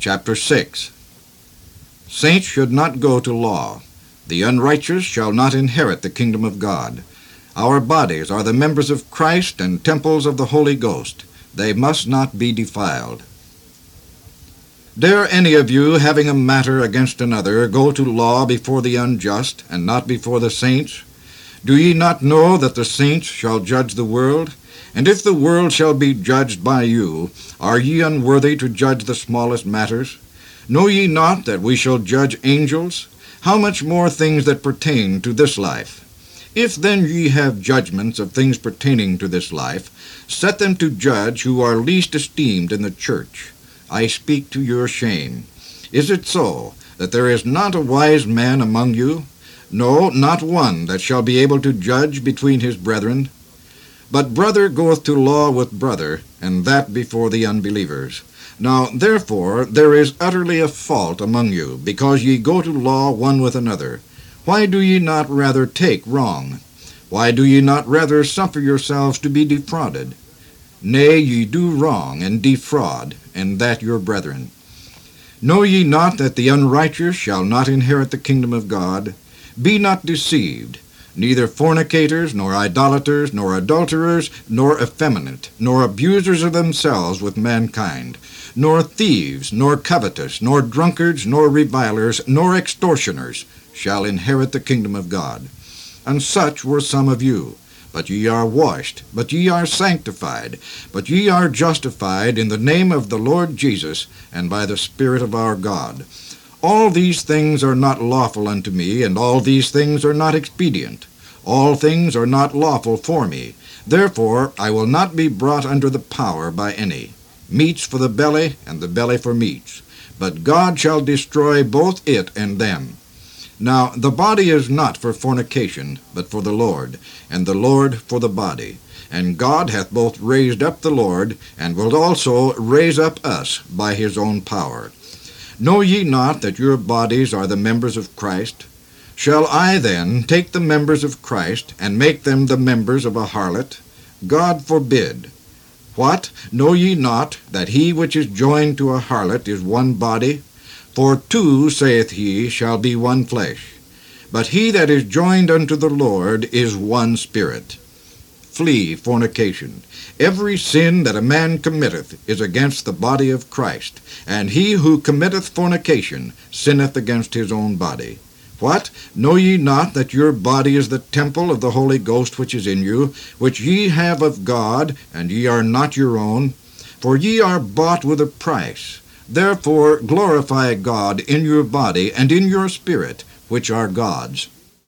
Chapter 6. Saints should not go to law. The unrighteous shall not inherit the kingdom of God. Our bodies are the members of Christ and temples of the Holy Ghost. They must not be defiled. Dare any of you, having a matter against another, go to law before the unjust, and not before the saints? Do ye not know that the saints shall judge the world? And if the world shall be judged by you, are ye unworthy to judge the smallest matters? Know ye not that we shall judge angels? How much more things that pertain to this life? If then ye have judgments of things pertaining to this life, set them to judge who are least esteemed in the church. I speak to your shame. Is it so, that there is not a wise man among you? No, not one that shall be able to judge between his brethren. But brother goeth to law with brother, and that before the unbelievers. Now therefore there is utterly a fault among you, because ye go to law one with another. Why do ye not rather take wrong? Why do ye not rather suffer yourselves to be defrauded? Nay, ye do wrong, and defraud, and that your brethren. Know ye not that the unrighteous shall not inherit the kingdom of God? Be not deceived. Neither fornicators, nor idolaters, nor adulterers, nor effeminate, nor abusers of themselves with mankind, nor thieves, nor covetous, nor drunkards, nor revilers, nor extortioners shall inherit the kingdom of God. And such were some of you. But ye are washed, but ye are sanctified, but ye are justified in the name of the Lord Jesus, and by the Spirit of our God. All these things are not lawful unto me, and all these things are not expedient. All things are not lawful for me. Therefore I will not be brought under the power by any. Meats for the belly, and the belly for meats. But God shall destroy both it and them. Now the body is not for fornication, but for the Lord, and the Lord for the body. And God hath both raised up the Lord, and will also raise up us by his own power. Know ye not that your bodies are the members of Christ? Shall I then take the members of Christ, and make them the members of a harlot? God forbid. What? Know ye not that he which is joined to a harlot is one body? For two, saith he, shall be one flesh. But he that is joined unto the Lord is one spirit. Flee fornication. Every sin that a man committeth is against the body of Christ, and he who committeth fornication sinneth against his own body. What? Know ye not that your body is the temple of the Holy Ghost which is in you, which ye have of God, and ye are not your own? For ye are bought with a price. Therefore glorify God in your body and in your spirit, which are God's.